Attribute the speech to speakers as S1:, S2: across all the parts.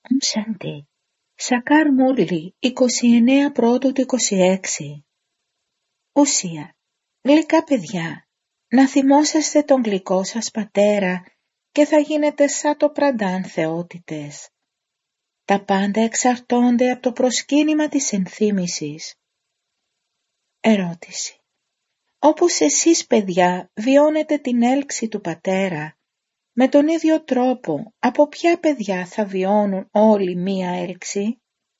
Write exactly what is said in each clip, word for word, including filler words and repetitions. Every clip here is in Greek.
S1: Ομ Σάντι. Σακάρ Μούρλι, είκοσι εννέα πρώτου του είκοσι έξι. Ουσία. Γλυκά παιδιά, να θυμόσαστε τον γλυκό σας πατέρα και θα γίνετε σαν το πραντάν θεότητες. Τα πάντα εξαρτώνται από το προσκύνημα της ενθύμησης. Ερώτηση. Όπως εσείς παιδιά βιώνετε την έλξη του πατέρα, με τον ίδιο τρόπο από ποια παιδιά θα βιώνουν όλοι μία έλξη?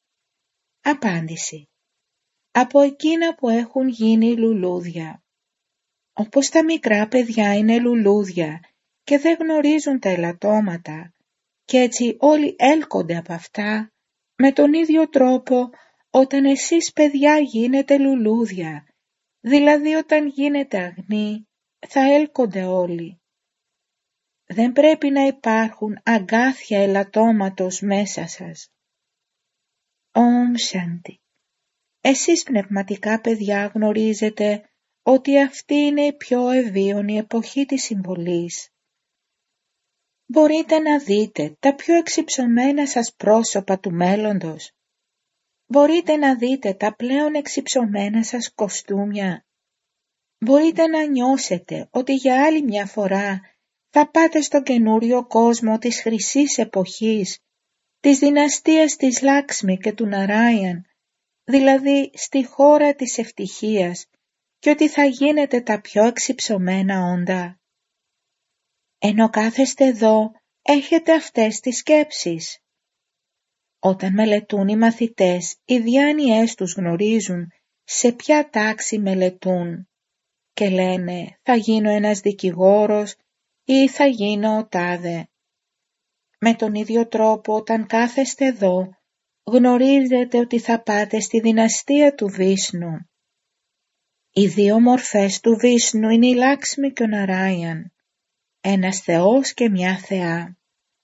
S1: Απάντηση. Από εκείνα που έχουν γίνει λουλούδια. Όπως τα μικρά παιδιά είναι λουλούδια και δεν γνωρίζουν τα ελαττώματα και έτσι όλοι έλκονται από αυτά, με τον ίδιο τρόπο όταν εσείς παιδιά γίνετε λουλούδια, δηλαδή όταν γίνετε αγνοί, θα έλκονται όλοι. Δεν πρέπει να υπάρχουν αγκάθια ελαττώματος μέσα σας. Ομ Σάντι. Εσείς πνευματικά παιδιά γνωρίζετε ότι αυτή είναι η πιο ευίωνη εποχή της συμβολής. Μπορείτε να δείτε τα πιο εξυψωμένα σας πρόσωπα του μέλλοντος. Μπορείτε να δείτε τα πλέον εξυψωμένα σας κοστούμια. Μπορείτε να νιώσετε ότι για άλλη μια φορά θα πάτε στον καινούριο κόσμο της χρυσής εποχής, της δυναστείας της Λάξμη και του Ναράιαν, δηλαδή στη χώρα της ευτυχίας, και ότι θα γίνετε τα πιο εξυψωμένα όντα. Ενώ κάθεστε εδώ, έχετε αυτές τις σκέψεις. Όταν μελετούν οι μαθητές, οι διάνοιές τους γνωρίζουν σε ποια τάξη μελετούν και λένε θα γίνω ένας δικηγόρος ή θα γίνω ο τάδε. Με τον ίδιο τρόπο όταν κάθεστε εδώ, γνωρίζετε ότι θα πάτε στη δυναστεία του Βίσνου. Οι δύο μορφές του Βίσνου είναι η Λάξμη και ο Ναράιαν, ένας θεός και μια θεά.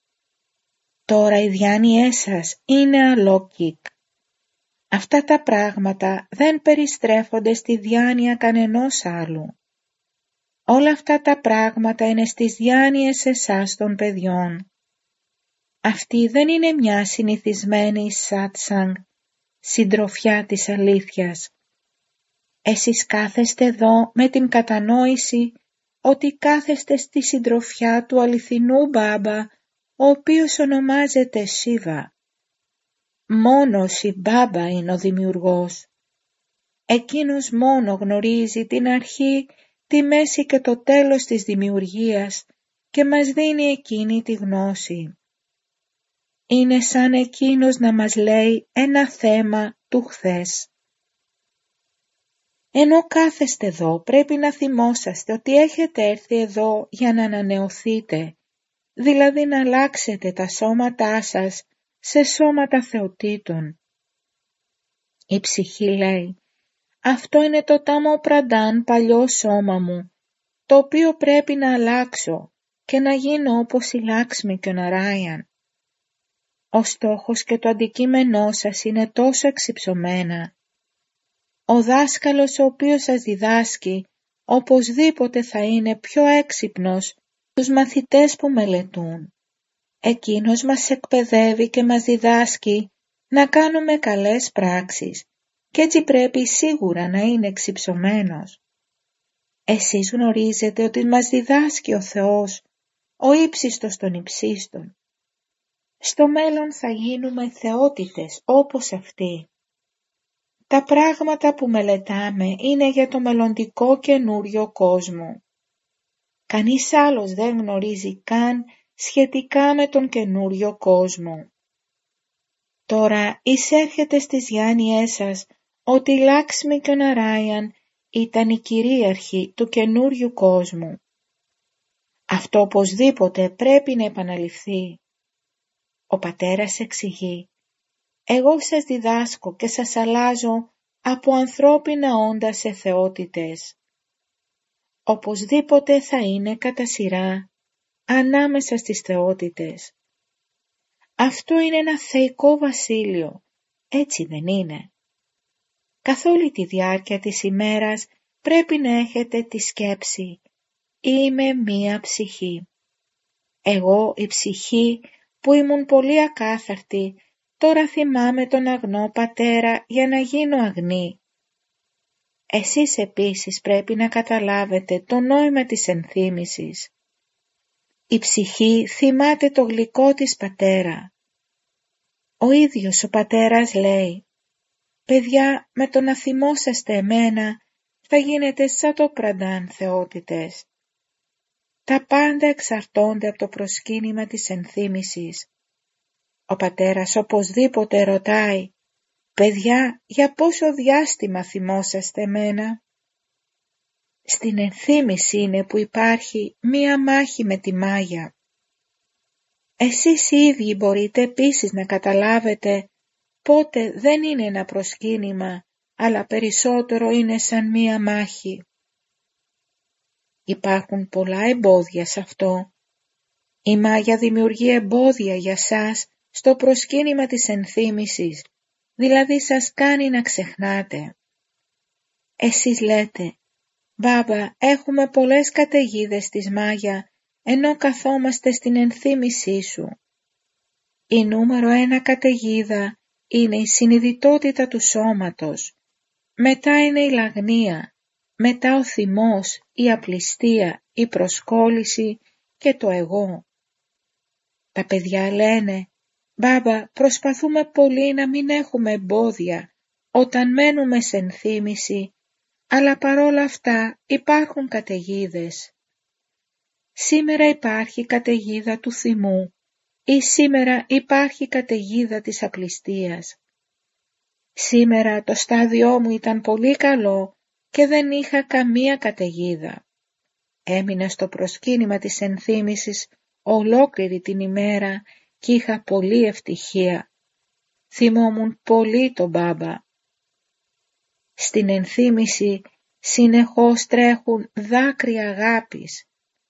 S1: Τώρα οι διάνοιές σας είναι αλόκικ. Αυτά τα πράγματα δεν περιστρέφονται στη διάνοια κανενός άλλου. Όλα αυτά τα πράγματα είναι στις διάνοιες εσάς των παιδιών. Αυτή δεν είναι μια συνηθισμένη σάτσανγκ, συντροφιά της αλήθειας. Εσείς κάθεστε εδώ με την κατανόηση ότι κάθεστε στη συντροφιά του αληθινού Μπάμπα, ο οποίος ονομάζεται Σίβα. Μόνος η Μπάμπα είναι ο δημιουργός. Εκείνος μόνο γνωρίζει την αρχή, τη μέση και το τέλος της δημιουργίας και μας δίνει εκείνη τη γνώση. Είναι σαν εκείνος να μας λέει ένα θέμα του χθες. Ενώ κάθεστε εδώ πρέπει να θυμόσαστε ότι έχετε έρθει εδώ για να ανανεωθείτε, δηλαδή να αλλάξετε τα σώματά σας σε σώματα θεοτήτων. Η ψυχή λέει, αυτό είναι το τάμο πραντάν παλιό σώμα μου, το οποίο πρέπει να αλλάξω και να γίνω όπως η Λάξμη και ο Ναράιαν. Ο στόχος και το αντικείμενό σας είναι τόσο εξυψωμένα. Ο δάσκαλος ο οποίος σας διδάσκει οπωσδήποτε θα είναι πιο έξυπνος τους μαθητές που μελετούν. Εκείνος μας εκπαιδεύει και μας διδάσκει να κάνουμε καλές πράξεις και έτσι πρέπει σίγουρα να είναι εξυψωμένος. Εσείς γνωρίζετε ότι μας διδάσκει ο Θεός, ο ύψιστος των υψίστων. Στο μέλλον θα γίνουμε θεότητες όπως αυτοί. Τα πράγματα που μελετάμε είναι για το μελλοντικό καινούριο κόσμο. Κανείς άλλος δεν γνωρίζει καν σχετικά με τον καινούριο κόσμο. Τώρα εισέρχεται στις διάνοιές σας ότι η Λάξμη και ο Ναράιαν ήταν η κυρίαρχη του καινούριου κόσμου. Αυτό οπωσδήποτε πρέπει να επαναληφθεί. Ο πατέρας εξηγεί, εγώ σας διδάσκω και σας αλλάζω από ανθρώπινα όντα σε θεότητες. Οπωσδήποτε θα είναι κατά σειρά ανάμεσα στις θεότητες. Αυτό είναι ένα θεϊκό βασίλειο, έτσι δεν είναι? Καθ' όλη τη διάρκεια της ημέρας πρέπει να έχετε τη σκέψη «Είμαι μία ψυχή». Εγώ η ψυχή που ήμουν πολύ ακάθαρτη, τώρα θυμάμαι τον αγνό πατέρα για να γίνω αγνή. Εσείς επίσης πρέπει να καταλάβετε το νόημα της ενθύμησης. Η ψυχή θυμάται το γλυκό της πατέρα. Ο ίδιος ο πατέρας λέει: «Παιδιά, με το να θυμόσαστε εμένα θα γίνετε σαν το πραντάν θεότητες». Τα πάντα εξαρτώνται από το προσκύνημα της ενθύμησης. Ο πατέρας οπωσδήποτε ρωτάει: «Παιδιά, για πόσο διάστημα θυμόσαστε εμένα?» Στην ενθύμηση είναι που υπάρχει μία μάχη με τη μάγια. Εσείς οι ίδιοι μπορείτε επίσης να καταλάβετε πότε δεν είναι ένα προσκύνημα, αλλά περισσότερο είναι σαν μία μάχη. Υπάρχουν πολλά εμπόδια σε αυτό. Η μάγια δημιουργεί εμπόδια για σας στο προσκύνημα της ενθύμησης, δηλαδή σας κάνει να ξεχνάτε. Εσείς λέτε: «Μπάμπα, έχουμε πολλές καταιγίδες της μάγια, ενώ καθόμαστε στην ενθύμησή σου». Η νούμερο ένα καταιγίδα είναι η συνειδητότητα του σώματος, μετά είναι η λαγνία, μετά ο θυμός, η απληστία, η προσκόλληση και το εγώ. Τα παιδιά λένε: «Μπάμπα, προσπαθούμε πολύ να μην έχουμε εμπόδια όταν μένουμε σε ενθύμηση, αλλά παρόλα αυτά υπάρχουν καταιγίδες. Σήμερα υπάρχει καταιγίδα του θυμού ή σήμερα υπάρχει καταιγίδα της απληστίας. Σήμερα το στάδιό μου ήταν πολύ καλό και δεν είχα καμία καταιγίδα. Έμεινα στο προσκύνημα της ενθύμησης ολόκληρη την ημέρα και είχα πολλή ευτυχία. Θυμόμουν πολύ τον μπάμπα». Στην ενθύμηση συνεχώς τρέχουν δάκρυα αγάπης.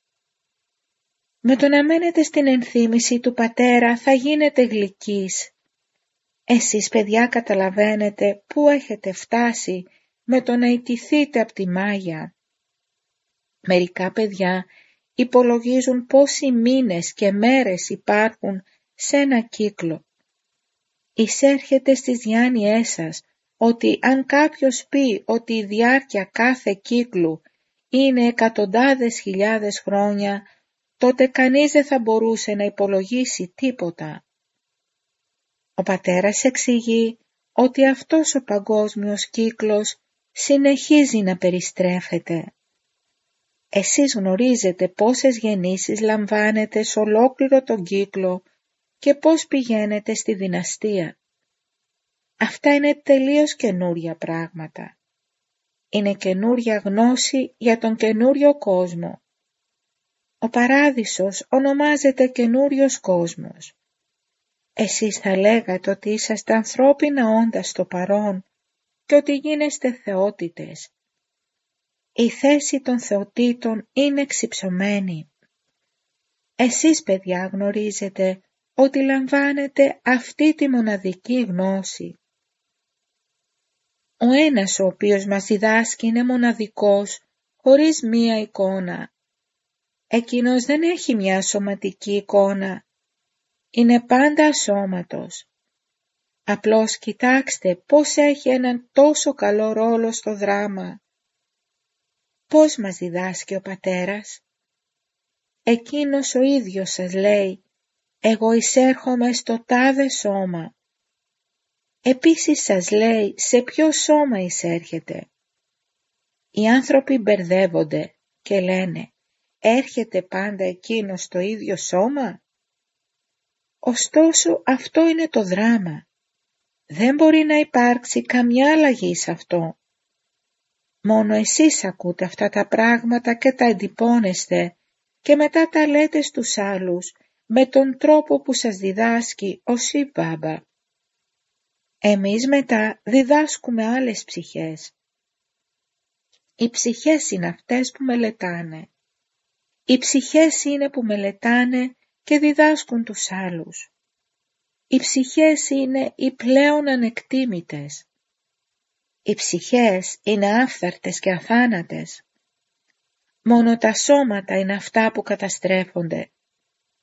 S1: Με το να μένετε στην ενθύμηση του πατέρα θα γίνετε γλυκείς. Εσείς παιδιά καταλαβαίνετε πού έχετε φτάσει με το να ιτηθείτε από τη μάγια. Μερικά παιδιά υπολογίζουν πόσοι μήνες και μέρες υπάρχουν σε ένα κύκλο. Εισέρχεται στις διάνοιές σας ότι αν κάποιος πει ότι η διάρκεια κάθε κύκλου είναι εκατοντάδες χιλιάδες χρόνια, τότε κανείς δεν θα μπορούσε να υπολογίσει τίποτα. Ο πατέρας εξηγεί ότι αυτός ο παγκόσμιος κύκλος συνεχίζει να περιστρέφεται. Εσείς γνωρίζετε πόσες γεννήσεις λαμβάνετε σε ολόκληρο τον κύκλο και πώς πηγαίνετε στη δυναστεία. Αυτά είναι τελείως καινούρια πράγματα. Είναι καινούρια γνώση για τον καινούριο κόσμο. Ο παράδεισος ονομάζεται καινούριος κόσμος. Εσείς θα λέγατε ότι είσαστε ανθρώπινα όντα στο παρόν και ότι γίνεστε θεότητες. Η θέση των θεοτήτων είναι εξυψωμένη. Εσείς παιδιά γνωρίζετε ότι λαμβάνετε αυτή τη μοναδική γνώση. Ο ένας ο οποίος μας διδάσκει είναι μοναδικός, χωρίς μία εικόνα. Εκείνος δεν έχει μια σωματική εικόνα. Είναι πάντα ασώματος. Απλώς κοιτάξτε πώς έχει έναν τόσο καλό ρόλο στο δράμα. Πώς μας διδάσκει ο πατέρας? Εκείνος ο ίδιος σας λέει: «Εγώ εισέρχομαι στο τάδε σώμα». Επίσης σας λέει σε ποιο σώμα εισέρχεται. Οι άνθρωποι μπερδεύονται και λένε: «Έρχεται πάντα εκείνος στο ίδιο σώμα?» Ωστόσο αυτό είναι το δράμα. Δεν μπορεί να υπάρξει καμιά αλλαγή σε αυτό. Μόνο εσείς ακούτε αυτά τα πράγματα και τα εντυπώνεστε και μετά τα λέτε στους άλλους με τον τρόπο που σας διδάσκει ο Σιβ Μπάμπα. Εμείς μετά διδάσκουμε άλλες ψυχές. Οι ψυχές είναι αυτές που μελετάνε. Οι ψυχές είναι που μελετάνε και διδάσκουν τους άλλους. Οι ψυχές είναι οι πλέον ανεκτήμητες. Οι ψυχές είναι άφθαρτες και αθάνατες. Μόνο τα σώματα είναι αυτά που καταστρέφονται.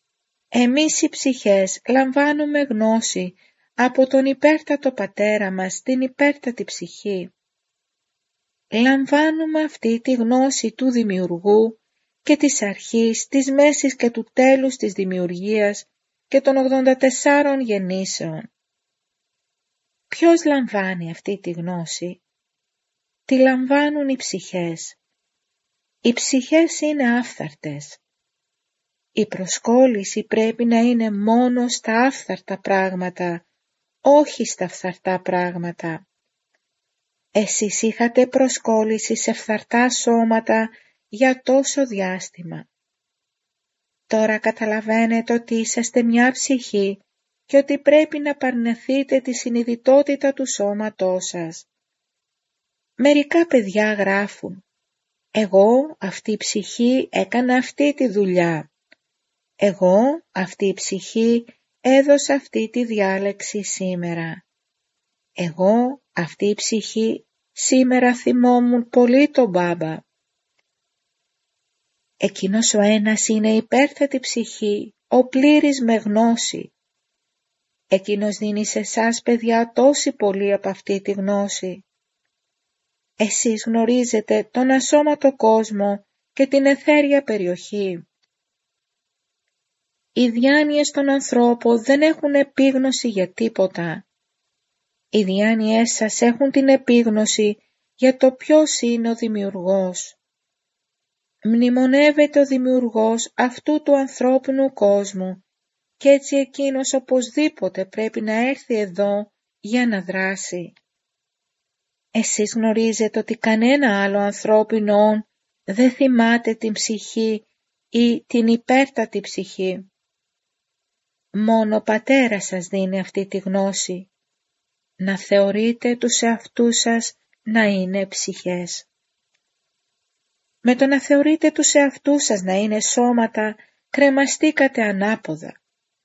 S1: Εμείς οι ψυχές λαμβάνουμε γνώση από τον υπέρτατο Πατέρα μας, την υπέρτατη ψυχή. Λαμβάνουμε αυτή τη γνώση του Δημιουργού και της αρχής, της μέσης και του τέλους της δημιουργίας και των ογδόντα τεσσάρων γεννήσεων. Ποιος λαμβάνει αυτή τη γνώση? Τη λαμβάνουν οι ψυχές. Οι ψυχές είναι άφθαρτες. Η προσκόλληση πρέπει να είναι μόνο στα άφθαρτα πράγματα, όχι στα φθαρτά πράγματα. Εσείς είχατε προσκόλληση σε φθαρτά σώματα για τόσο διάστημα. Τώρα καταλαβαίνετε ότι είσαστε μια ψυχή και ότι πρέπει να παρνηθείτε τη συνειδητότητα του σώματός σας. Μερικά παιδιά γράφουν «Εγώ, αυτή η ψυχή, έκανα αυτή τη δουλειά. Εγώ, αυτή η ψυχή, έδωσα αυτή τη διάλεξη σήμερα. Εγώ, αυτή η ψυχή, σήμερα θυμόμουν πολύ τον μπάμπα». Εκείνος ο ένας είναι υπέρθετη ψυχή, ο πλήρης με γνώση. Εκείνος δίνει σε εσάς παιδιά τόση πολύ από αυτή τη γνώση. Εσείς γνωρίζετε τον ασώματο κόσμο και την αιθέρια περιοχή. Οι διάνοιες των ανθρώπων δεν έχουν επίγνωση για τίποτα. Οι διάνοιές σας έχουν την επίγνωση για το ποιος είναι ο Δημιουργός. Μνημονεύεται ο Δημιουργός αυτού του ανθρώπινου κόσμου και έτσι εκείνος οπωσδήποτε πρέπει να έρθει εδώ για να δράσει. Εσείς γνωρίζετε ότι κανένα άλλο ανθρώπινο όν δεν θυμάται την ψυχή ή την υπέρτατη ψυχή. Μόνο ο Πατέρας σας δίνει αυτή τη γνώση, να θεωρείτε τους εαυτούς σας να είναι ψυχές. Με το να θεωρείτε τους εαυτούς σας να είναι σώματα, κρεμαστήκατε ανάποδα.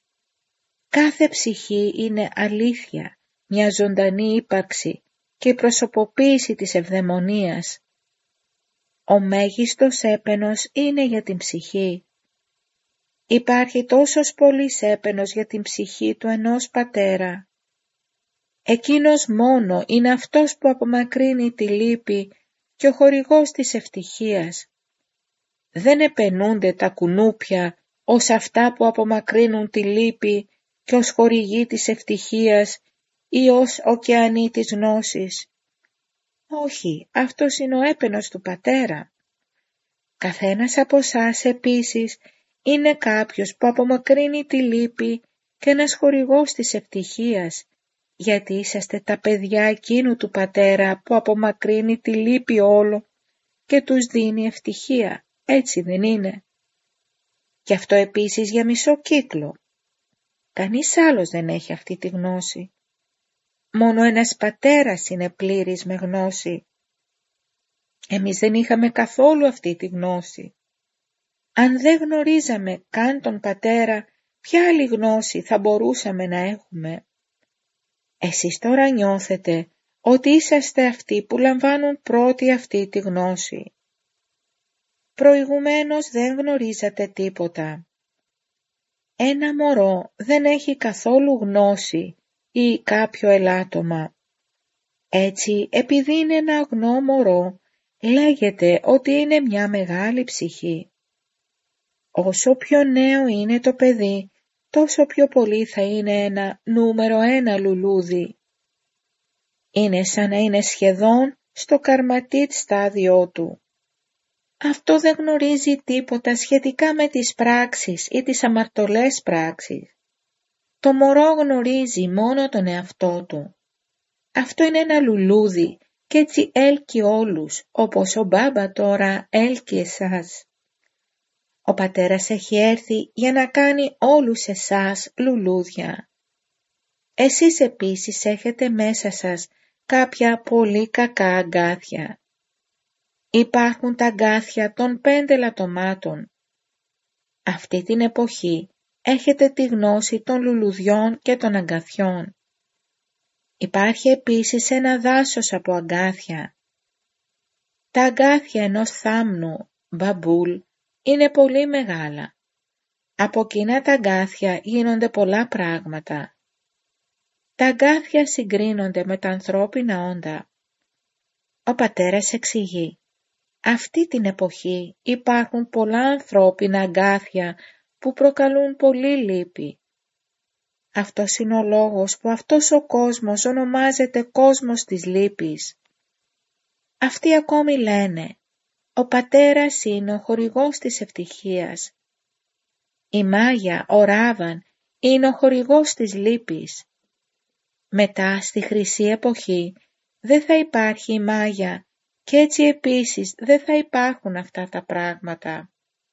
S1: Κάθε ψυχή είναι αλήθεια, μια ζωντανή ύπαρξη και η προσωποποίηση της ευδαιμονίας. Ο μέγιστος έπαινος είναι για την ψυχή. Υπάρχει τόσος πολύς έπαινος για την ψυχή του ενός πατέρα. Εκείνος μόνο είναι αυτός που απομακρύνει τη λύπη και ο χορηγός της ευτυχίας. Δεν επαινούνται τα κουνούπια ως αυτά που απομακρύνουν τη λύπη και ως χορηγοί της ευτυχίας ή ως ωκεανοί της γνώσης. Όχι, αυτός είναι ο έπαινος του Πατέρα. Καθένας από εσάς επίσης είναι κάποιος που απομακρύνει τη λύπη και ένας χορηγός της ευτυχίας, γιατί είσαστε τα παιδιά εκείνου του Πατέρα που απομακρύνει τη λύπη όλο και τους δίνει ευτυχία, έτσι δεν είναι? Γι' αυτό επίσης για μισό κύκλο. Κανείς άλλος δεν έχει αυτή τη γνώση. Μόνο ένας πατέρας είναι πλήρης με γνώση. Εμείς δεν είχαμε καθόλου αυτή τη γνώση. Αν δεν γνωρίζαμε καν τον Πατέρα, ποια άλλη γνώση θα μπορούσαμε να έχουμε? Εσείς τώρα νιώθετε ότι είσαστε αυτοί που λαμβάνουν πρώτη αυτή τη γνώση. Προηγουμένως δεν γνωρίζατε τίποτα. Ένα μωρό δεν έχει καθόλου γνώση ή κάποιο ελάττωμα. Έτσι, επειδή είναι ένα αγνό μωρό, λέγεται ότι είναι μια μεγάλη ψυχή. Όσο πιο νέο είναι το παιδί, τόσο πιο πολύ θα είναι ένα νούμερο ένα λουλούδι. Είναι σαν να είναι σχεδόν στο καρματίτ στάδιο του. Αυτό δεν γνωρίζει τίποτα σχετικά με τις πράξεις ή τις αμαρτωλές πράξεις. Το μωρό γνωρίζει μόνο τον εαυτό του. Αυτό είναι ένα λουλούδι και έτσι έλκει όλους, όπως ο μπάμπα τώρα έλκει εσάς. Ο Πατέρας έχει έρθει για να κάνει όλους εσάς λουλούδια. Εσείς επίσης έχετε μέσα σας κάποια πολύ κακά αγκάθια. Υπάρχουν τα αγκάθια των πέντε λατωμάτων. Αυτή την εποχή έχετε τη γνώση των λουλουδιών και των αγκαθιών. Υπάρχει επίσης ένα δάσος από αγκάθια. Τα αγκάθια ενός θάμνου, μπαμπούλ, είναι πολύ μεγάλα. Από εκείνα τα αγκάθια γίνονται πολλά πράγματα. Τα αγκάθια συγκρίνονται με τα ανθρώπινα όντα. Ο πατέρας εξηγεί, αυτή την εποχή υπάρχουν πολλά ανθρώπινα αγκάθια που προκαλούν πολύ λύπη. Αυτός είναι ο λόγος που αυτός ο κόσμος ονομάζεται κόσμος της λύπης. Αυτοί ακόμη λένε, ο πατέρας είναι ο χορηγός της ευτυχίας. Η Μάγια, ο Ράβαν, είναι ο χορηγός της λύπης. Μετά στη χρυσή εποχή δεν θα υπάρχει η Μάγια και έτσι επίσης δεν θα υπάρχουν αυτά τα πράγματα.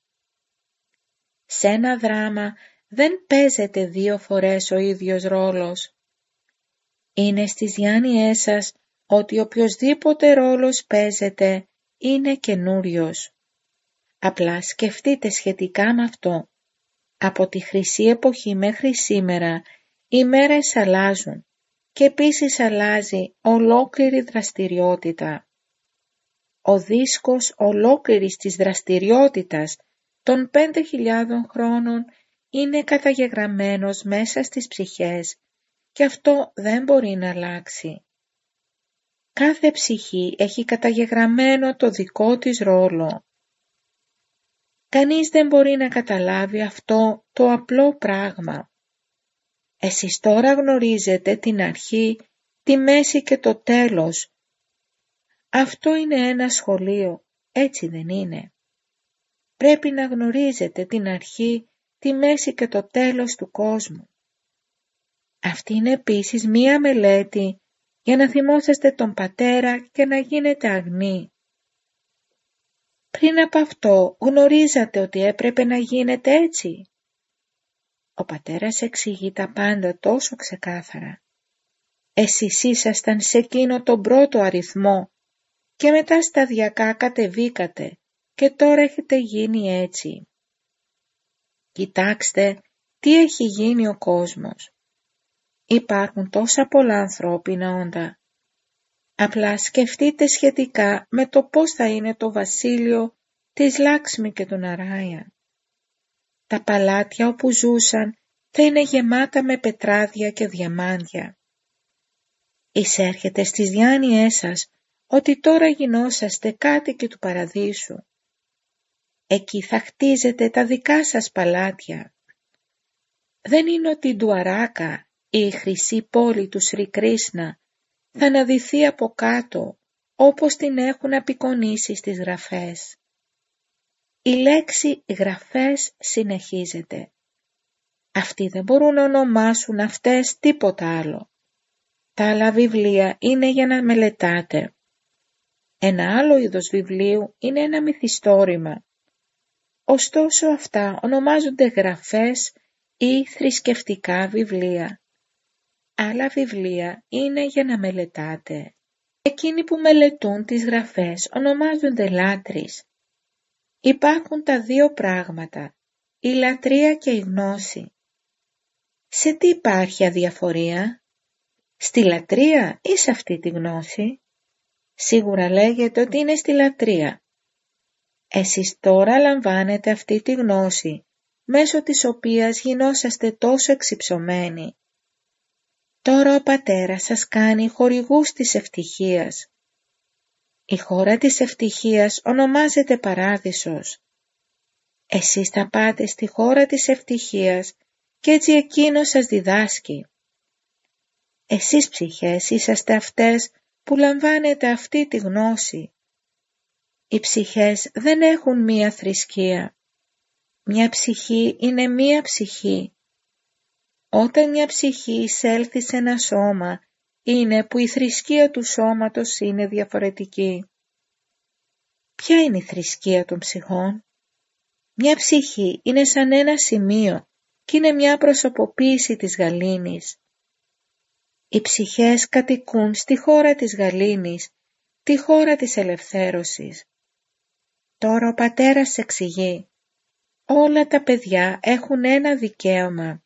S1: Σε ένα δράμα δεν παίζεται δύο φορές ο ίδιος ρόλος. Είναι στις διάνοιές σας ότι οποιοσδήποτε ρόλος παίζεται είναι καινούριος. Απλά σκεφτείτε σχετικά με αυτό. Από τη χρυσή εποχή μέχρι σήμερα οι μέρες αλλάζουν και επίσης αλλάζει ολόκληρη δραστηριότητα. Ο δίσκος ολόκληρης της δραστηριότητας των πέντε χιλιάδων χρόνων είναι καταγεγραμμένος μέσα στις ψυχές και αυτό δεν μπορεί να αλλάξει. Κάθε ψυχή έχει καταγεγραμμένο το δικό της ρόλο. Κανείς δεν μπορεί να καταλάβει αυτό το απλό πράγμα. Εσείς τώρα γνωρίζετε την αρχή, τη μέση και το τέλος. Αυτό είναι ένα σχολείο, έτσι δεν είναι? Πρέπει να γνωρίζετε την αρχή, τη μέση και το τέλος του κόσμου. Αυτή είναι επίσης μία μελέτη για να θυμόσαστε τον πατέρα και να γίνετε αγνοί. Πριν από αυτό γνωρίζατε ότι έπρεπε να γίνετε έτσι. Ο πατέρας εξηγεί τα πάντα τόσο ξεκάθαρα. Εσείς ήσασταν σε εκείνο τον πρώτο αριθμό και μετά σταδιακά κατεβήκατε και τώρα έχετε γίνει έτσι. Κοιτάξτε τι έχει γίνει ο κόσμος. Υπάρχουν τόσα πολλά ανθρώπινα όντα. Απλά σκεφτείτε σχετικά με το πώς θα είναι το βασίλειο της Λάξμη και του Ναράια. Τα παλάτια όπου ζούσαν θα είναι γεμάτα με πετράδια και διαμάντια. Εισέρχεται στις διάνοιές σας ότι τώρα γινόσαστε κάτοικοι του παραδείσου. Εκεί θα χτίζετε τα δικά σας παλάτια. Δεν είναι ότι η Ντουαράκα, η χρυσή πόλη του Σρι Κρίσνα, θα αναδυθεί από κάτω όπως την έχουν απεικονίσει στις γραφές. Η λέξη γραφές συνεχίζεται. Αυτοί δεν μπορούν να ονομάσουν αυτές τίποτα άλλο. Τα άλλα βιβλία είναι για να μελετάτε. Ένα άλλο είδος βιβλίου είναι ένα μυθιστόρημα. Ωστόσο αυτά ονομάζονται γραφές ή θρησκευτικά βιβλία. Άλλα βιβλία είναι για να μελετάτε. Εκείνοι που μελετούν τις γραφές ονομάζονται λάτρεις. Υπάρχουν τα δύο πράγματα, η λατρεία και η γνώση. Σε τι υπάρχει αδιαφορία? Στη λατρεία ή σε αυτή τη γνώση? Σίγουρα λέγεται ότι είναι στη λατρεία. Εσείς τώρα λαμβάνετε αυτή τη γνώση, μέσω της οποίας γινόσαστε τόσο εξυψωμένοι. Τώρα ο πατέρας σας κάνει χορηγούς της ευτυχίας. Η χώρα της ευτυχίας ονομάζεται Παράδεισος. Εσείς θα πάτε στη χώρα της ευτυχίας και έτσι εκείνος σας διδάσκει. Εσείς ψυχές είσαστε αυτές που λαμβάνετε αυτή τη γνώση. Οι ψυχές δεν έχουν μία θρησκεία. Μια ψυχή είναι μία ψυχή. Όταν μια ψυχή εισέλθει σε ένα σώμα, είναι που η θρησκεία του σώματος είναι διαφορετική. Ποια είναι η θρησκεία των ψυχών? Μια ψυχή είναι σαν ένα σημείο και είναι μια προσωποποίηση της γαλήνης. Οι ψυχές κατοικούν στη χώρα της γαλήνης, τη χώρα της ελευθέρωσης. Τώρα ο πατέρας εξηγεί, όλα τα παιδιά έχουν ένα δικαίωμα.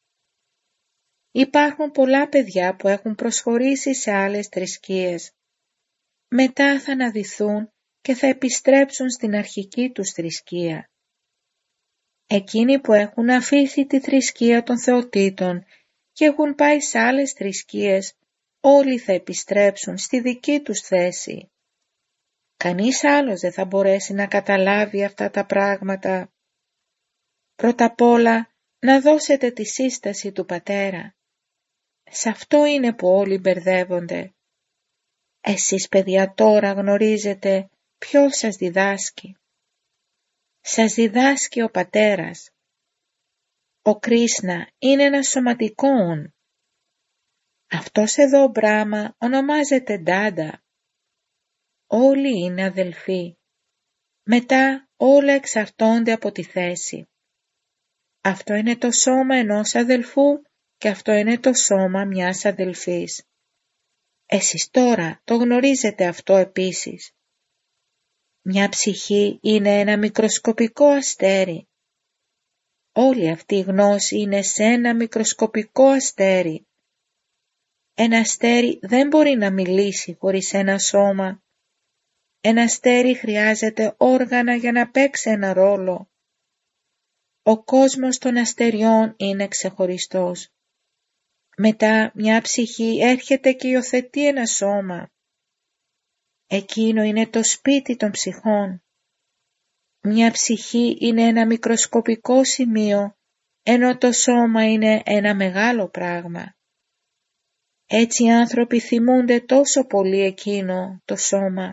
S1: Υπάρχουν πολλά παιδιά που έχουν προσχωρήσει σε άλλες θρησκείες. Μετά θα αναδυθούν και θα επιστρέψουν στην αρχική τους θρησκεία. Εκείνοι που έχουν αφήσει τη θρησκεία των θεοτήτων και έχουν πάει σε άλλες θρησκείες, όλοι θα επιστρέψουν στη δική τους θέση. Κανείς άλλος δεν θα μπορέσει να καταλάβει αυτά τα πράγματα. Πρώτα απ' όλα, να δώσετε τη σύσταση του Πατέρα. Σε αυτό είναι που όλοι μπερδεύονται. Εσείς παιδιά τώρα γνωρίζετε ποιος σας διδάσκει. Σας διδάσκει ο Πατέρας. Ο Κρίσνα είναι ένα σωματικό ον. Αυτός εδώ ο Μπράμα ονομάζεται Ντάντα. Όλοι είναι αδελφοί. Μετά όλα εξαρτώνται από τη θέση. Αυτό είναι το σώμα ενός αδελφού και αυτό είναι το σώμα μιας αδελφής. Εσείς τώρα το γνωρίζετε αυτό επίσης. Μια ψυχή είναι ένα μικροσκοπικό αστέρι. Όλη αυτή η γνώση είναι σε ένα μικροσκοπικό αστέρι. Ένα αστέρι δεν μπορεί να μιλήσει χωρίς ένα σώμα. Ένα αστέρι χρειάζεται όργανα για να παίξει ένα ρόλο. Ο κόσμος των αστεριών είναι ξεχωριστός. Μετά μια ψυχή έρχεται και υιοθετεί ένα σώμα. Εκείνο είναι το σπίτι των ψυχών. Μια ψυχή είναι ένα μικροσκοπικό σημείο, ενώ το σώμα είναι ένα μεγάλο πράγμα. Έτσι οι άνθρωποι θυμούνται τόσο πολύ εκείνο το σώμα.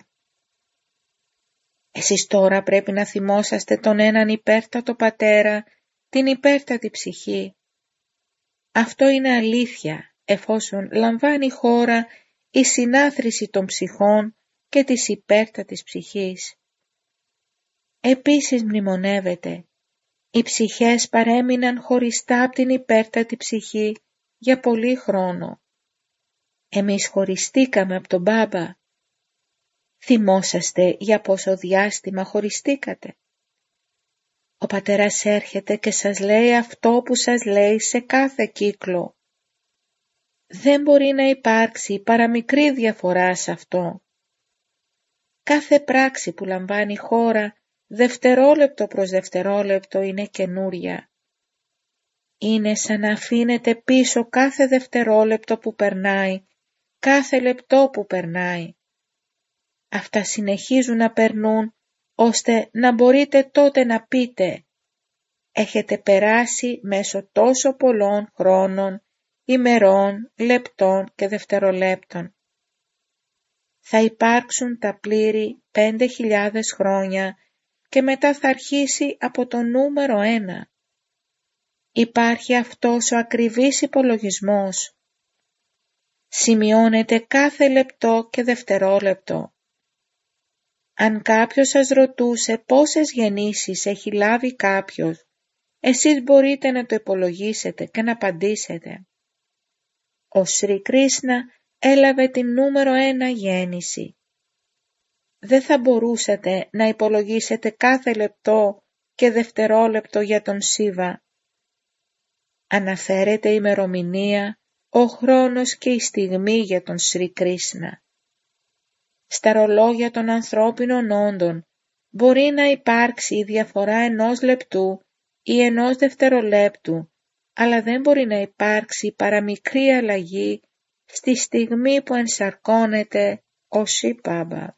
S1: Εσείς τώρα πρέπει να θυμόσαστε τον έναν υπέρτατο Πατέρα, την υπέρτατη ψυχή. Αυτό είναι αλήθεια, εφόσον λαμβάνει χώρα η συνάθρηση των ψυχών και της υπέρτατης ψυχής. Επίσης μνημονεύετε, οι ψυχές παρέμειναν χωριστά από την υπέρτατη ψυχή για πολύ χρόνο. Εμείς χωριστήκαμε από τον Μπάμπα. Θυμόσαστε για πόσο διάστημα χωριστήκατε. Ο Πατέρας έρχεται και σας λέει αυτό που σας λέει σε κάθε κύκλο. Δεν μπορεί να υπάρξει παραμικρή διαφορά σε αυτό. Κάθε πράξη που λαμβάνει χώρα δευτερόλεπτο προς δευτερόλεπτο είναι καινούρια. Είναι σαν να αφήνετε πίσω κάθε δευτερόλεπτο που περνάει, κάθε λεπτό που περνάει. Αυτά συνεχίζουν να περνούν, ώστε να μπορείτε τότε να πείτε «Έχετε περάσει μέσω τόσο πολλών χρόνων, ημερών, λεπτών και δευτερολέπτων». Θα υπάρξουν τα πλήρη πέντε χιλιάδες χρόνια και μετά θα αρχίσει από το νούμερο ένα. Υπάρχει αυτός ο ακριβής υπολογισμός. Σημειώνεται κάθε λεπτό και δευτερόλεπτο. Αν κάποιος σας ρωτούσε πόσες γεννήσεις έχει λάβει κάποιος, εσείς μπορείτε να το υπολογίσετε και να απαντήσετε. Ο Σρι Κρίσνα έλαβε την νούμερο ένα γέννηση. Δεν θα μπορούσατε να υπολογίσετε κάθε λεπτό και δευτερόλεπτο για τον Σίβα. Αναφέρεται η ημερομηνία, ο χρόνος και η στιγμή για τον Σρι Κρίσνα. Στα ρολόγια των ανθρώπινων όντων μπορεί να υπάρξει η διαφορά ενός λεπτού ή ενός δευτερολέπτου, αλλά δεν μπορεί να υπάρξει παραμικρή αλλαγή στη στιγμή που ενσαρκώνεται ο Σι Μπάμπα.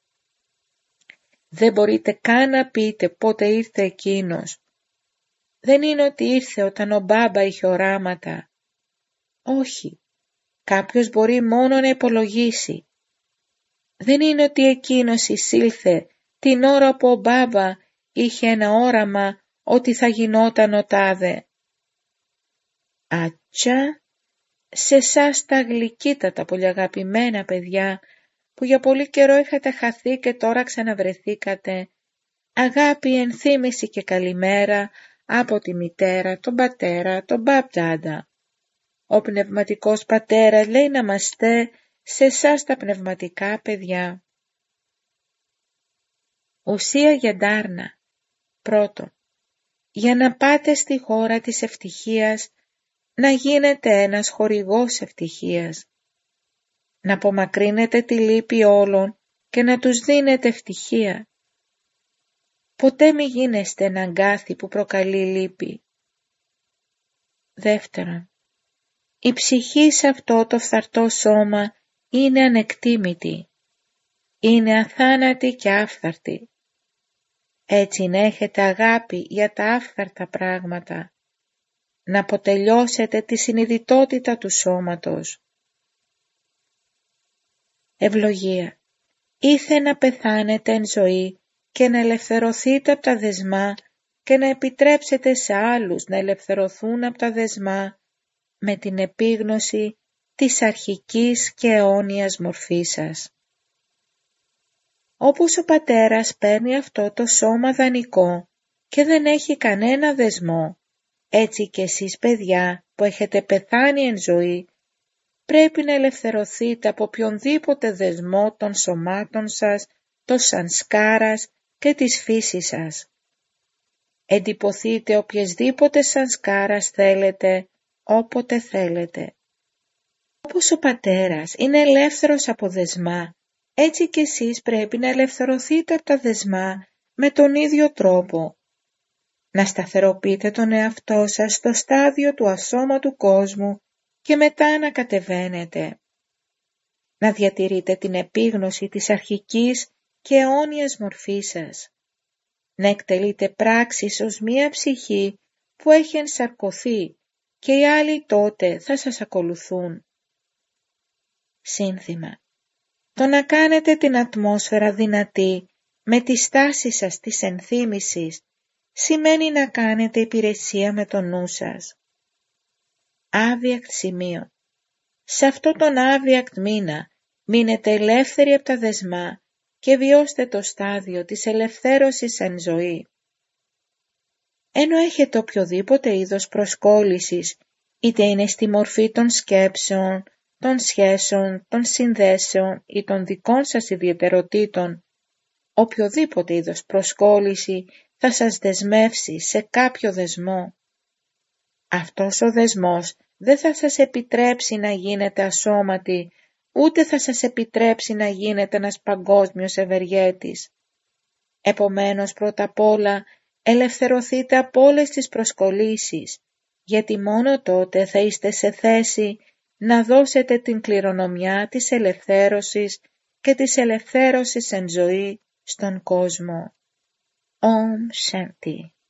S1: Δεν μπορείτε καν να πείτε πότε ήρθε εκείνος. Δεν είναι ότι ήρθε όταν ο Μπάμπα είχε οράματα. Όχι, κάποιος μπορεί μόνο να υπολογίσει. Δεν είναι ότι εκείνος εισήλθε την ώρα που ο Μπάμπα είχε ένα όραμα ότι θα γινόταν ο τάδε. Ατσά, σε εσάς τα γλυκύτατα πολύ αγαπημένα παιδιά, που για πολύ καιρό είχατε χαθεί και τώρα ξαναβρεθήκατε, αγάπη, ενθύμηση και καλημέρα από τη μητέρα, τον πατέρα, τον Μπαπτάντα. Ο πνευματικός πατέρας λέει να μαστέ σε εσάς τα πνευματικά παιδιά. Ουσία για Ντάρνα. Πρώτον, για να πάτε στη χώρα της ευτυχίας, να γίνετε ένας χορηγός ευτυχίας. Να απομακρύνετε τη λύπη όλων και να τους δίνετε ευτυχία. Ποτέ μη γίνεστε ένα αγκάθι που προκαλεί λύπη. Δεύτερον, η ψυχή σε αυτό το φθαρτό σώμα είναι ανεκτήμητη, είναι αθάνατη και άφθαρτη. Έτσι να έχετε αγάπη για τα άφθαρτα πράγματα, να αποτελειώσετε τη συνειδητότητα του σώματος. Ευλογία. Ήθε να πεθάνετε εν ζωή και να ελευθερωθείτε από τα δεσμά και να επιτρέψετε σε άλλους να ελευθερωθούν από τα δεσμά με την επίγνωση της αρχικής και αιώνιας μορφής σας. Όπως ο πατέρας παίρνει αυτό το σώμα δανεικό και δεν έχει κανένα δεσμό, έτσι και εσείς παιδιά που έχετε πεθάνει εν ζωή, πρέπει να ελευθερωθείτε από οποιονδήποτε δεσμό των σωμάτων σας, των σανσκάρας και της φύσης σας. Εντυπωθείτε οποιασδήποτε σανσκάρας θέλετε, όποτε θέλετε. Όπως ο πατέρας είναι ελεύθερος από δεσμά, έτσι και εσείς πρέπει να ελευθερωθείτε από τα δεσμά με τον ίδιο τρόπο. Να σταθεροποιείτε τον εαυτό σας στο στάδιο του ασώματου κόσμου και μετά να κατεβαίνετε. Να διατηρείτε την επίγνωση της αρχικής και αιώνιας μορφής σας. Να εκτελείτε πράξεις ως μία ψυχή που έχει ενσαρκωθεί και οι άλλοι τότε θα σας ακολουθούν. Σύνθημα. Το να κάνετε την ατμόσφαιρα δυνατή με τη στάση σας της ενθύμησης σημαίνει να κάνετε υπηρεσία με το νου σας. Άβιακτ σημείο. Σε αυτό τον άβιακτ μήνα μείνετε ελεύθεροι από τα δεσμά και βιώστε το στάδιο της ελευθέρωσης εν ζωή. Ενώ έχετε οποιοδήποτε είδος προσκόλλησης, είτε είναι στη μορφή των σκέψεων, των σχέσεων, των συνδέσεων ή των δικών σας ιδιαιτεροτήτων, οποιοδήποτε είδος προσκόλληση θα σας δεσμεύσει σε κάποιο δεσμό. Αυτός ο δεσμός δεν θα σας επιτρέψει να γίνετε ασώματοι, ούτε θα σας επιτρέψει να γίνετε ένας παγκόσμιος ευεργέτης. Επομένως, πρώτα απ' όλα, ελευθερωθείτε από όλες τις προσκολήσεις, γιατί μόνο τότε θα είστε σε θέση να δώσετε την κληρονομιά της ελευθέρωσης και της ελευθέρωσης εν ζωή στον κόσμο. Ομ Σάντι.